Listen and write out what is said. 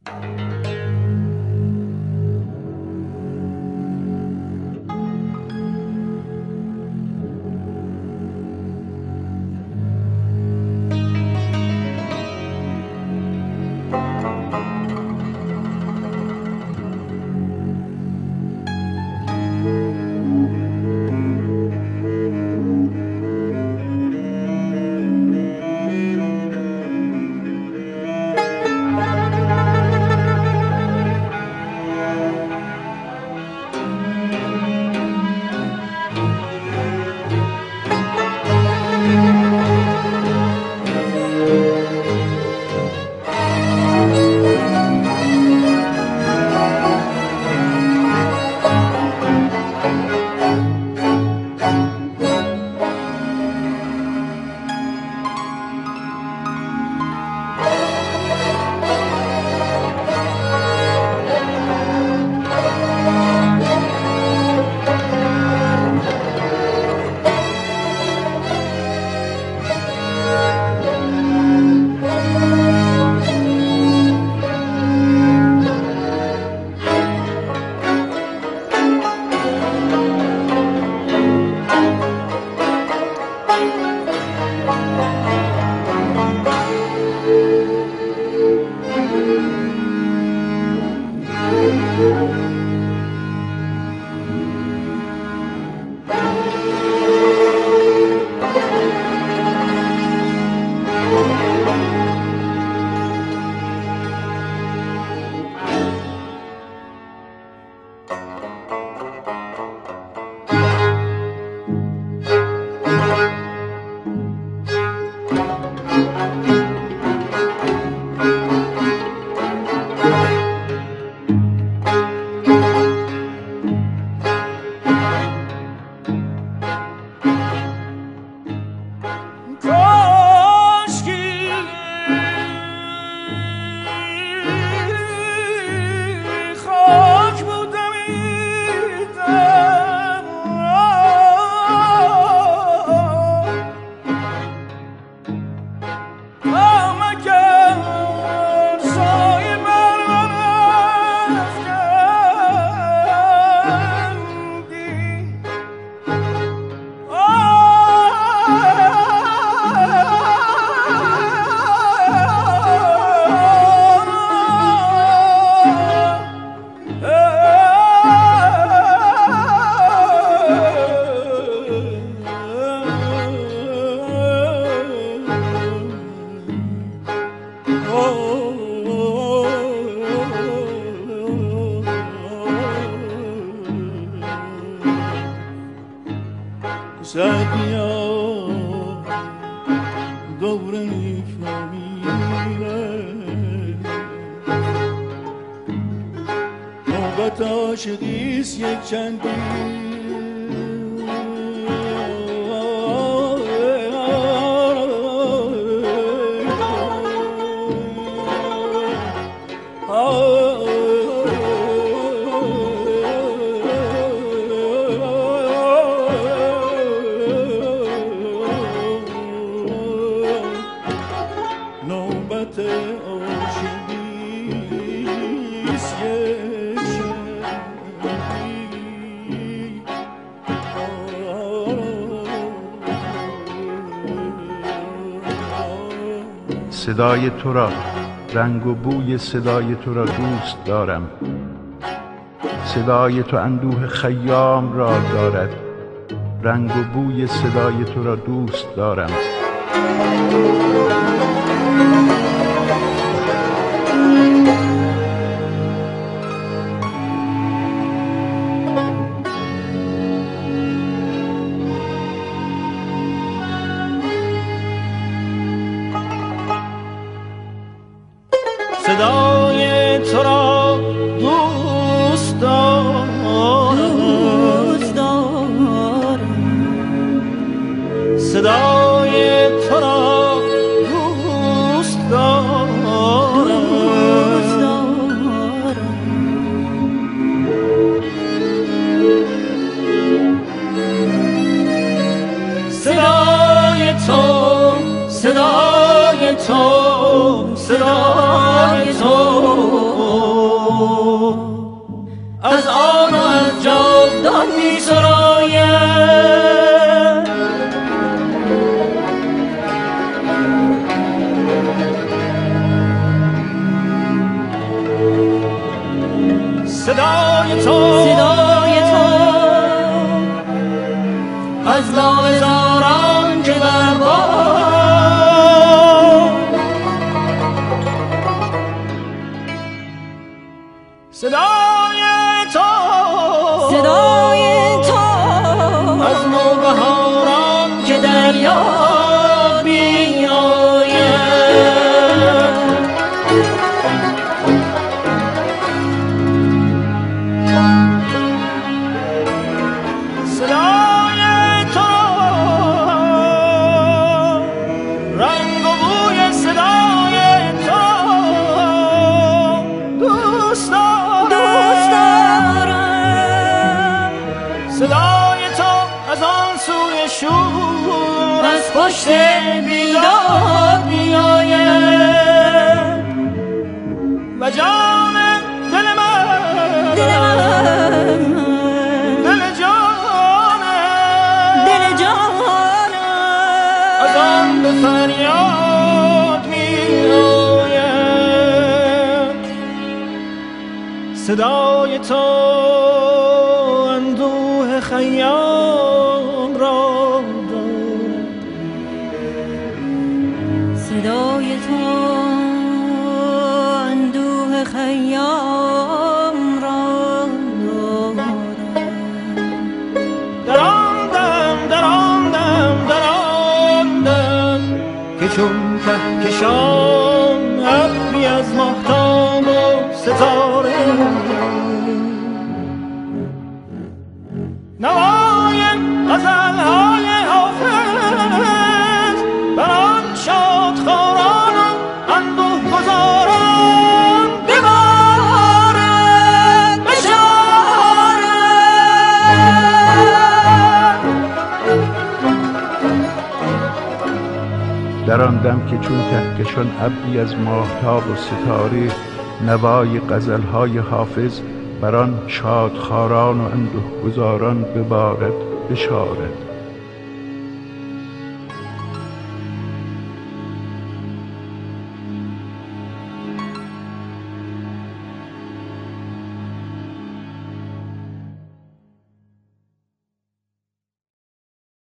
سعدیا دور میفهمیره نوبت عاشقیست یک چندی صدای تو را، رنگ و بوی صدای تو را دوست دارم. صدای تو اندوه خیام را دارد، رنگ و بوی صدای تو را دوست دارم. صدای تو را دوست دارم، صدای تو را دوست دارم، صدای تو، صدای تو، صدای تو می سراید. صدای تو از لاله زاران که در باد، صدای تو از نوبهاران که در یاد میآید. صدای تو رنگ و بوی صدای تو دوست دارم. صدای تو از آن سوی شور از پشت بیداد میآید و جان دل من دل جانم از آن به فریاد میآید. صدای تو اندوه خیام را دارد، صدای تو اندوه خیام را دارد. در آن دم که چون کهکشان ابری از ماهتاب و ستاره، نوای غزل‌های حافظ بر آن شادخواران و اندوه گذاران ببارد بشارد. در آن دم که چون کهکشان ابری از ماهتاب و ستاره، نوای غزل‌های حافظ بر آن شادخواران و اندوهگذاران ببارد بشارد.